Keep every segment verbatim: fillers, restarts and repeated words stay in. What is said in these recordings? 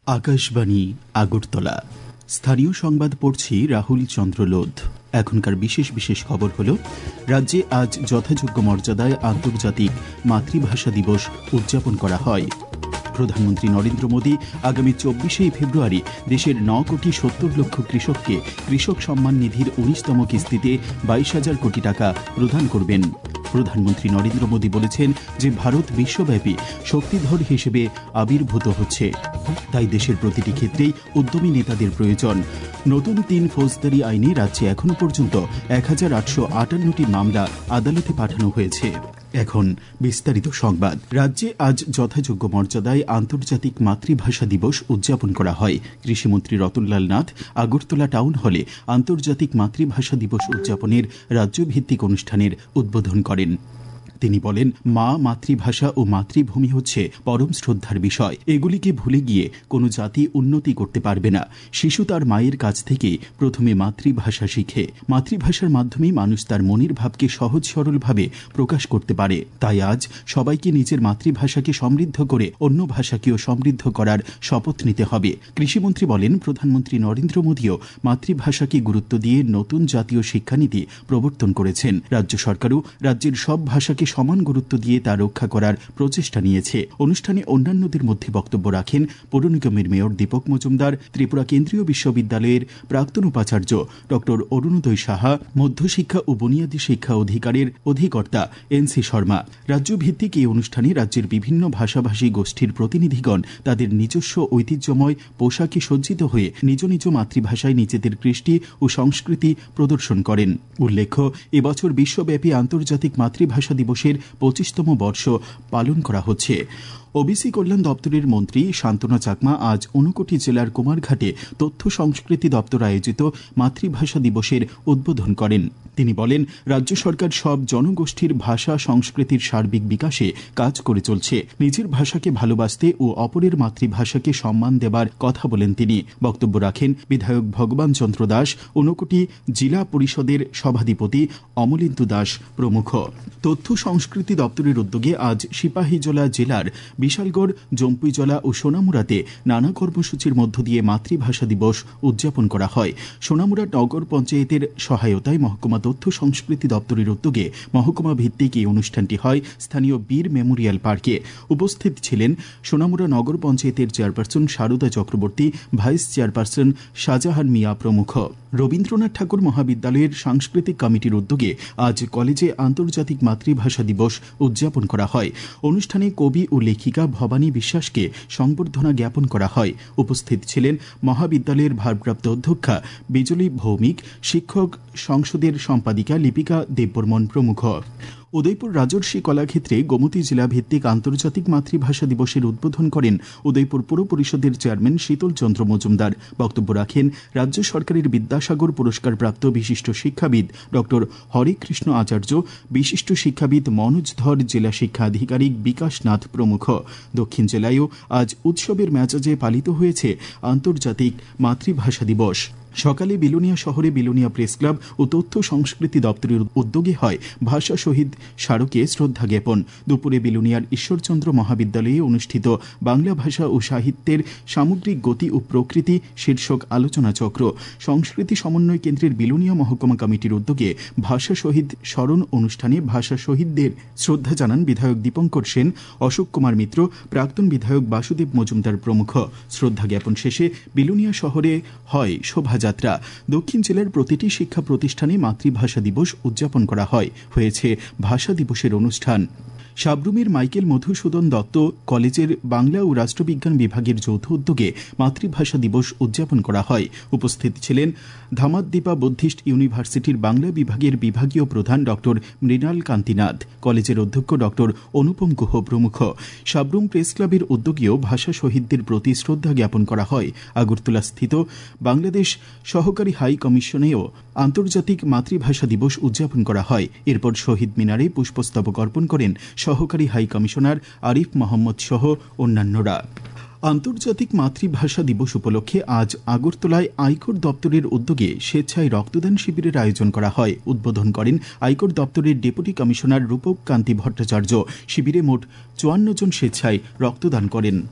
আকাশবাণী আগরতলা। স্থানীয় সংবাদ পড়ছি রাহুল চন্দ্র লোধ। এখনকার বিশেষ বিশেষ খবর হল, রাজ্যে আজ যথাযোগ্য মর্যাদায় আন্তর্জাতিক মাতৃভাষা দিবস উদযাপন করা হয়। প্রধানমন্ত্রী নরেন্দ্র মোদী আগামী চব্বিশে ফেব্রুয়ারি দেশের ন কোটি সত্তর লক্ষ কৃষককে কৃষক সম্মান নিধির উনিশতম কিস্তিতে বাইশ হাজার কোটি টাকা প্রদান করবেন। প্রধানমন্ত্রী নরেন্দ্র মোদী বলেছেন যে ভারত বিশ্বব্যাপী শক্তিধর হিসেবে আবির্ভূত হচ্ছে, তাই দেশের প্রতিটি ক্ষেত্রেই উদ্যমী নেতাদের প্রয়োজন। নতুন তিন ফৌজদারি আইনে রাজ্যে এখনো পর্যন্ত এক হাজার আটশো আটান্নটি মামলা আদালতে পাঠানো হয়েছে। এখন বিস্তারিত সংবাদ। রাজ্যে আজ যথাযোগ্য মর্যাদায় আন্তর্জাতিক মাতৃভাষা দিবস উদযাপন করা হয়। কৃষিমন্ত্রী রতনলাল নাথ আগরতলা টাউন হলে আন্তর্জাতিক মাতৃভাষা দিবস উদযাপনের রাজ্যভিত্তিক অনুষ্ঠানের উদ্বোধন করেন। তিনি বলেন, মা, মাতৃভাষা ও মাতৃভূমি হচ্ছে পরম শ্রদ্ধার বিষয়। এগুলিকে ভুলে গিয়ে কোনো জাতি উন্নতি করতে পারবে না। শিশু তার মায়ের কাছ থেকে প্রথমে মাতৃভাষা শিখে। মাতৃভাষার মাধ্যমে মানুষ তার মনের ভাবকে সহজ সরলভাবে প্রকাশ করতে পারে। তাই আজ সবাইকে নিজের মাতৃভাষাকে সমৃদ্ধ করে অন্য ভাষাকেও সমৃদ্ধ করার শপথ নিতে হবে। কৃষিমন্ত্রী বলেন, প্রধানমন্ত্রী নরেন্দ্র মোদীও মাতৃভাষাকে গুরুত্ব দিয়ে নতুন জাতীয় শিক্ষানীতি প্রবর্তন করেছেন। রাজ্য সরকারও রাজ্যের সব ভাষাকে সমান গুরুত্ব দিয়ে তা রক্ষা করার প্রচেষ্টা নিয়েছে। অনুষ্ঠানে অন্যান্যদের মধ্যে বক্তব্য রাখেন পৌর নিগমের মেয়র দীপক মজুমদার, ত্রিপুরা কেন্দ্রীয় বিশ্ববিদ্যালয়ের প্রাক্তন উপাচার্য ডক্টর অরুণোদয় সাহা, মধ্যশিক্ষা ও বুনিয়াদী শিক্ষা অধিকারের অধিকর্তা এন সি শর্মা। রাজ্যভিত্তিক এই অনুষ্ঠানে রাজ্যের বিভিন্ন ভাষাভাষী গোষ্ঠীর প্রতিনিধিগণ তাদের নিজস্ব ঐতিহ্যময় পোশাকে সজ্জিত হয়ে নিজ নিজ মাতৃভাষায় নিজেদের কৃষ্টি ও সংস্কৃতি প্রদর্শন করেন। উল্লেখ্য, এবছর বিশ্বব্যাপী আন্তর্জাতিক মাতৃভাষা দিবসের পঁচিশতম বর্ষ পালন করা হচ্ছে। ওবিসি কল্যাণ দপ্তরের মন্ত্রী শান্তনা চাকমা আজ ঊনকোটি জেলার কুমারঘাটে তথ্য সংস্কৃতি দপ্তর আয়োজিত মাতৃভাষা দিবসের উদ্বোধন করেন। তিনি বলেন, রাজ্য সরকার সব জনগোষ্ঠীর ভাষা সংস্কৃতির সার্বিক বিকাশে কাজ করে চলছে। নিজের ভাষাকে ভালোবাসতে ও অপরের মাতৃভাষাকে সম্মান দেবার কথা বলেন তিনি। বক্তব্য রাখেন বিধায়ক ভগবান চন্দ্র দাস, ঊনকোটি জেলা পরিষদের সভাধিপতি অমলেন্দু দাস প্রমুখ। তথ্য সংস্কৃতি দপ্তরের উদ্যোগে আজ সিপাহীজলা জেলার বিশালগড়, জম্পুইজলা ও সোনামুড়াতে নানা কর্মসূচির মধ্য দিয়ে মাতৃভাষা দিবস উদযাপন করা হয়। সোনামুড়া নগর পঞ্চায়েতের সহায়তায় মহকুমা তথ্য সংস্কৃতি দপ্তরের উদ্যোগে মহকুমা ভিত্তিক এই অনুষ্ঠানটি হয় স্থানীয় বীর মেমোরিয়াল পার্কে। উপস্থিত ছিলেন সোনামুড়া নগর পঞ্চায়েতের chairperson Sarada Chakraborty, vice chairperson Shahjahan Mia প্রমুখ। রবীন্দ্রনাথ ঠাকুর মহাবিদ্যালয়ের সাংস্কৃতিক কমিটির উদ্যোগে আজ কলেজে আন্তর্জাতিক মাতৃভাষা দিবস উদযাপন করা হয়। অনুষ্ঠানে কবি ও লেখিকা ভবানী বিশ্বাসকে সংবর্ধনা জ্ঞাপন করা হয়। উপস্থিত ছিলেন মহাবিদ্যালয়ের ভারপ্রাপ্ত অধ্যক্ষা বিজলী ভৌমিক, শিক্ষক সংসদের সম্পাদিকা লিপিকা দেববর্মন প্রমুখ। উদয়পুর রাজর্ষি কলাক্ষেত্রে গোমতী জেলা ভিত্তিক আন্তর্জাতিক মাতৃভাষা দিবসের উদ্বোধন করেন উদয়পুর পুর পরিষদের চেয়ারম্যান শীতল চন্দ্র মজুমদার। বক্তব্য রাখেন রাজ্য সরকারের বিদ্যাসাগর পুরস্কারপ্রাপ্ত বিশিষ্ট শিক্ষাবিদ ডক্টর হরেকৃষ্ণ আচার্য, বিশিষ্ট শিক্ষাবিদ মনোজ ধর, জেলা শিক্ষা আধিকারিক বিকাশ নাথ প্রমুখ। দক্ষিণ জেলায়ও আজ উৎসবের মেজাজে পালিত হয়েছে আন্তর্জাতিক মাতৃভাষা দিবস। সকালে বিলোনিয়া শহরে বিলোনিয়া প্রেস ক্লাব ও তথ্য সংস্কৃতি দপ্তরের উদ্যোগে হয় ভাষা শহীদ স্মারকে শ্রদ্ধা জ্ঞাপন। দুপুরে বিলোনিয়ার ঈশ্বরচন্দ্র মহাবিদ্যালয়ে অনুষ্ঠিত বাংলা ভাষা ও সাহিত্যের সামগ্রিক গতি ও প্রকৃতি শীর্ষক আলোচনা চক্র। সংস্কৃতি সমন্বয় কেন্দ্রের বিলোনিয়া মহকুমা কমিটির উদ্যোগে ভাষা শহীদ স্মরণ অনুষ্ঠানে ভাষা শহীদদের শ্রদ্ধা জানান বিধায়ক দীপঙ্কর সেন, অশোক কুমার মিত্র, প্রাক্তন বিধায়ক বাসুদেব মজুমদার প্রমুখ। শ্রদ্ধা জ্ঞাপন শেষে বিলোনিয়া শহরে হয় শোভা যাত্রা। দক্ষিণ জেলার প্রতিটি শিক্ষা প্রতিষ্ঠানে মাতৃভাষা দিবস উদযাপন করা হয়। হয়েছে ভাষা দিবসের অনুষ্ঠান। সাবরুমের মাইকেল মধুসূদন দত্ত কলেজের বাংলা ও রাষ্ট্রবিজ্ঞান বিভাগের যৌথ উদ্যোগে মাতৃভাষা দিবস উদযাপন করা হয়। উপস্থিত ছিলেন ধামাদ্দীপা বুদ্ধিস্ট ইউনিভার্সিটির বাংলা বিভাগের বিভাগীয় প্রধান ডক্টর মৃণাল কান্তিনাথ, কলেজের অধ্যক্ষ ডক্টর অনুপম গুহ প্রমুখ। সাবরুম প্রেস ক্লাবের উদ্যোগেও ভাষা শহীদদের প্রতি শ্রদ্ধা জ্ঞাপন করা হয়। আগরতলা স্থিত বাংলাদেশ সহকারী হাই কমিশনেও আন্তর্জাতিক মাতৃভাষা দিবস উদযাপন করা হয়। এরপর শহীদ মিনারে পুষ্পস্তবক অর্পণ করেন সহকারী হাই কমিশনার আরিফ মোহাম্মদ সহ অন্যান্যরা। আন্তর্জাতিক মাতৃভাষা দিবস উপলক্ষে আজ আগরতলায় আয়কর দপ্তরের উদ্যোগে স্বেচ্ছায় রক্তদান শিবিরের আয়োজন করা হয়। উদ্বোধন করেন আয়কর দপ্তরের ডেপুটি কমিশনার রূপক কান্তি ভট্টাচার্য। শিবিরে মোট চুয়ান্ন জন স্বেচ্ছায় রক্তদান করেন।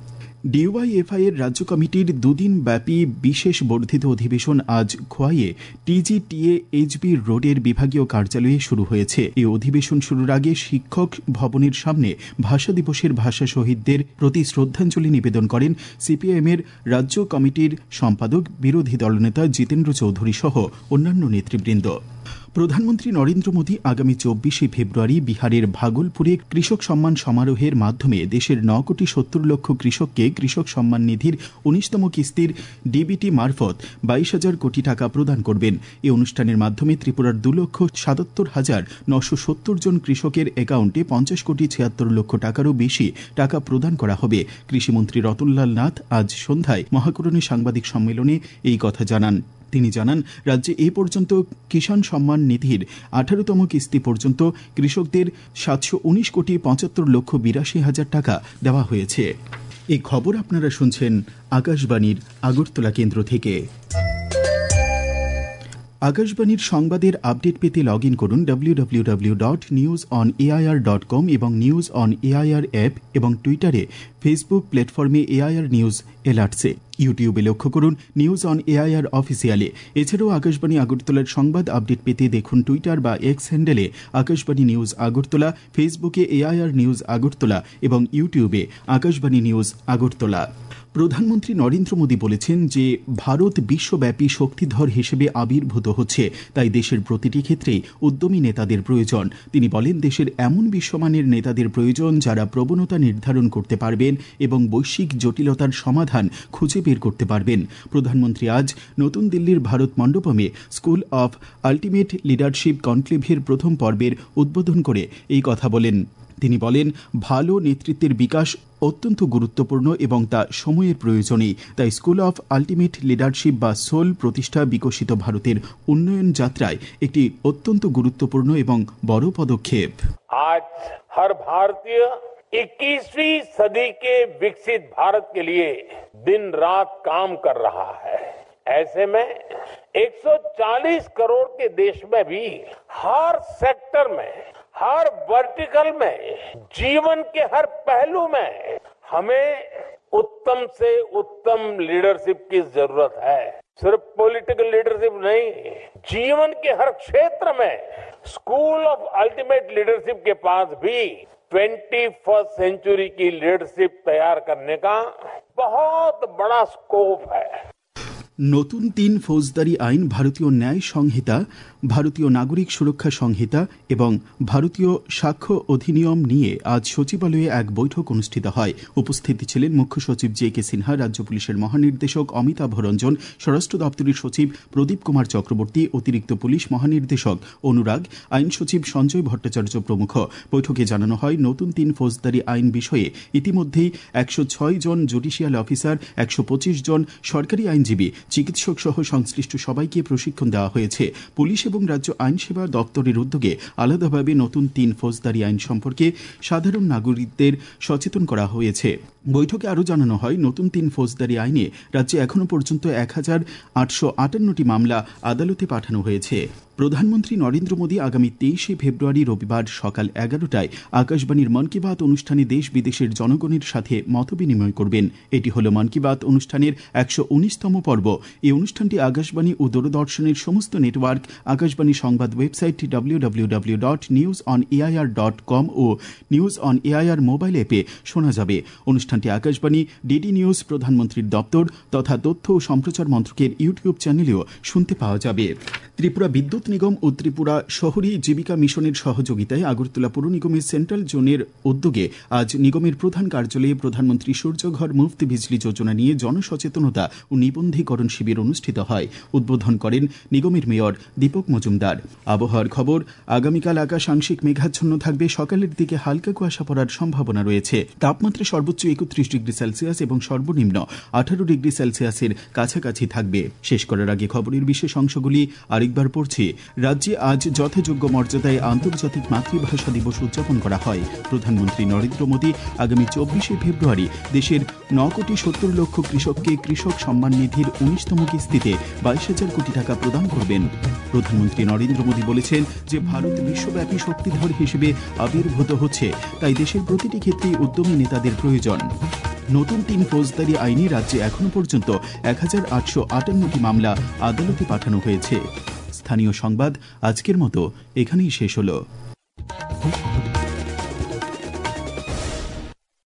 ডিওয়াইএফআই এর রাজ্য কমিটির দুদিন ব্যাপী বিশেষ বর্ধিত অধিবেশন আজ খোয়াইয়ে টিজিটিএ এইচবি রোডের বিভাগীয় কার্যালয়ে শুরু হয়েছে। এই অধিবেশন শুরুর আগে শিক্ষক ভবনের সামনে ভাষা দিবসের ভাষা শহীদদের প্রতি শ্রদ্ধাঞ্জলি নিবেদন করেন সিপিআইএম এর রাজ্য কমিটির সম্পাদক বিরোধী দলনেতা জিতেন্দ্র চৌধুরী সহ অন্যান্য নেতৃবৃন্দ। প্রধানমন্ত্রী নরেন্দ্র মোদী আগামী চব্বিশে ফেব্রুয়ারি বিহারের ভাগলপুরে কৃষক সম্মান সমারোহের মাধ্যমে দেশের ন কোটি সত্তর লক্ষ কৃষককে কৃষক সম্মান নিধির উনিশতম কিস্তির ডিবিটি মারফত বাইশ হাজার কোটি টাকা প্রদান করবেন। এই অনুষ্ঠানের মাধ্যমে ত্রিপুরার দু লক্ষ সাতাত্তর হাজার নশো সত্তর জন কৃষকের অ্যাকাউন্টে পঞ্চাশ কোটি ছিয়াত্তর লক্ষ টাকারও বেশি টাকা প্রদান করা হবে। কৃষিমন্ত্রী রতনলাল নাথ আজ সন্ধ্যায় মহাকরণে সাংবাদিক সম্মেলনে এই কথা জানান। তিনি জানান, রাজ্যে এ পর্যন্ত কিষাণ সম্মান নিধির আঠারোতম কিস্তি পর্যন্ত কৃষকদের সাতশো উনিশ কোটি পঁচাত্তর লক্ষ বিরাশি হাজার টাকা দেওয়া হয়েছে। এই খবর আপনারা শুনছেন আকাশবাণীর আগরতলা কেন্দ্র থেকে। আকাশবাণীর সংবাদের আপডেট পেতে লগ ইন করুন W W W dot news on AIR dot com এবং নিউজ অন এআইআর অ্যাপ এবং টুইটারে ফেসবুক প্ল্যাটফর্মে এআইআর নিউজ এলার্টসে। ইউটিউবে লক্ষ্য করুন নিউজ অন এআইআর অফিসিয়ালে। এছাড়াও আকাশবাণী আগরতলার সংবাদ আপডেট পেতে দেখুন টুইটার বা এক্স হ্যান্ডেলে আকাশবাণী নিউজ আগরতলা, ফেসবুকে এআইআর নিউজ আগরতলা এবং ইউটিউবে আকাশবাণী নিউজ আগরতলা। প্রধানমন্ত্রী নরেন্দ্র মোদী বলেছেন যে ভারত বিশ্বব্যাপী শক্তিধর হিসেবে আবির্ভূত হচ্ছে, তাই দেশের প্রতিটি ক্ষেত্রেই উদ্যমী নেতাদের প্রয়োজন। তিনি বলেন, দেশের এমন বিশ্বমানের নেতাদের প্রয়োজন যারা প্রবণতা নির্ধারণ করতে পারবেন এবং বৈশ্বিক জটিলতার সমাধান খুঁজে বের করতে পারবেন। প্রধানমন্ত্রী আজ নতুন দিল্লির ভারত মণ্ডপমে স্কুল অফ আল্টিমেট লিডারশিপ কনক্লেভের প্রথম পর্বের উদ্বোধন করে এই কথা বলেন। তিনি বলেন, ভালো নেতৃত্বের বিকাশ অত্যন্ত গুরুত্বপূর্ণ এবং তা সময়ের প্রয়োজনেই। তাই স্কুল অফ আল্টিমেট লিডারশিপ বা সোল প্রতিষ্ঠা বিকশিত ভারতের উন্নয়ন যাত্রায় একটি অত্যন্ত গুরুত্বপূর্ণ এবং বড় পদক্ষেপ। আজ হর ভারতীয় इक्कीसवीं सदी के विकसित भारत के लिए दिन रात काम कर रहा है। ऐसे में एक सौ चालीस करोड़ के देश में भी हर सेक्टर में, हर वर्टिकल में, जीवन के हर पहलू में हमें उत्तम से उत्तम लीडरशिप की जरूरत है। सिर्फ पॉलिटिकल लीडरशिप नहीं, जीवन के हर क्षेत्र में स्कूल ऑफ अल्टीमेट लीडरशिप के पास भी ट्वेंटी फर्स्ट सेंचुरी की लीडरशिप तैयार करने का बहुत बड़ा स्कोप है। নতুন তিন ফৌজদারি আইন, ভারতীয় ন্যায় সংহিতা, ভারতীয় নাগরিক সুরক্ষা সংহিতা এবং ভারতীয় সাক্ষ্য অধিনিয়ম নিয়ে আজ সচিবালয়ে এক বৈঠক অনুষ্ঠিত হয়। উপস্থিত ছিলেন মুখ্য সচিব জে কে সিনহা, রাজ্য পুলিশের মহানির্দেশক অমিতাভ রঞ্জন, স্বরাষ্ট্র দপ্তরের সচিব প্রদীপ কুমার চক্রবর্তী, অতিরিক্ত পুলিশ মহানির্দেশক অনুরাগ, আইন সচিব সঞ্জয় ভট্টাচার্য প্রমুখ। বৈঠকে জানানো হয়, নতুন তিন ফৌজদারি আইন বিষয়ে ইতিমধ্যেই একশো ছয় জন জুডিশিয়াল অফিসার, একশো পঁচিশ জন সরকারি আইনজীবী, চিকিৎসক সহ সংশ্লিষ্ট সবাইকে প্রশিক্ষণ দেওয়া হয়েছে। পুলিশ এবং রাজ্য আইন সেবা দপ্তরের উদ্যোগে আলাদাভাবে নতুন তিন ফৌজদারি আইন সম্পর্কে সাধারণ নাগরিকদের সচেতন করা হয়েছে। বৈঠকে আরও জানানো হয়, নতুন তিন ফৌজদারি আইনে রাজ্যে এখনও পর্যন্ত এক হাজার আটশো আটান্নটি মামলা আদালতে পাঠানো হয়েছে। প্রধানমন্ত্রী নরেন্দ্র মোদী আগামী তেইশে ফেব্রুয়ারি রবিবার সকাল এগারোটায় আকাশবাণীর মন কি বাত অনুষ্ঠানে দেশ বিদেশের জনগণের সাথে মতবিনিময় করবেন। এটি হল মন কি বাত অনুষ্ঠানের একশো উনিশতম পর্ব। এই অনুষ্ঠানটি আকাশবাণী ও দূরদর্শনের সমস্ত নেটওয়ার্ক, আকাশবাণী সংবাদ website W W W dot news on AIR dot com ও নিউজ অন এআইআর মোবাইল অ্যাপে শোনা যাবে। অনুষ্ঠানটি আকাশবাণী, ডিডি নিউজ, প্রধানমন্ত্রীর দপ্তর তথা তথ্য ও সম্প্রচার মন্ত্রকের ইউটিউব চ্যানেলেও শুনতে পাওয়া যাবে। ত্রিপুরা বিদ্যুৎ নিগম ও ত্রিপুরা শহরী জীবিকা মিশনের সহযোগিতায় আগরতলা পৌর নিগমের সেন্ট্রাল জোনের উদ্যোগে আজ নিগমের প্রধান কার্যালয়ে প্রধানমন্ত্রী সূর্যঘর মুফত বিজলি যোজনা নিয়ে জনসচেতনতা ও নিবন্ধীকরণ শিবির অনুষ্ঠিত হয়। উদ্বোধন করেন নিগমের মেয়র দীপক মজুমদার। আবহাওয়ার খবর, আগামীকাল আকাশ আংশিক মেঘাচ্ছন্ন থাকবে। সকালের দিকে হালকা কুয়াশা পড়ার সম্ভাবনা রয়েছে। তাপমাত্রা সর্বোচ্চ একত্রিশ ডিগ্রি সেলসিয়াস এবং সর্বনিম্ন আঠারো ডিগ্রি সেলসিয়াসের কাছাকাছি থাকবে। শেষ করার আগে খবরের বিশেষ অংশগুলি আরেকবার পড়ছি। রাজ্যে আজ যথাযোগ্য মর্যাদায় আন্তর্জাতিক মাতৃভাষা দিবস উদযাপন করা হয়। প্রধানমন্ত্রী নরেন্দ্র মোদী আগামী চব্বিশে ফেব্রুয়ারি দেশের ন কোটি সত্তর লক্ষ কৃষককে কৃষক সম্মান নিধির উনিশতম কিস্তিতে বাইশ হাজার কোটি টাকা প্রদান করবেন। প্রধানমন্ত্রী নরেন্দ্র মোদী বলেছেন যে ভারত বিশ্বব্যাপী শক্তিধর হিসেবে আবির্ভূত হচ্ছে, তাই দেশের প্রতিটি ক্ষেত্রেই উদ্যমী নেতাদের প্রয়োজন। নতুন তিন ফৌজদারি আইনে রাজ্যে এখনো পর্যন্ত এক হাজার আটশো আটান্নটি মামলা আদালতে পাঠানো হয়েছে। স্থানীয় সংবাদ আজকের মতো এখানেই শেষ হলো।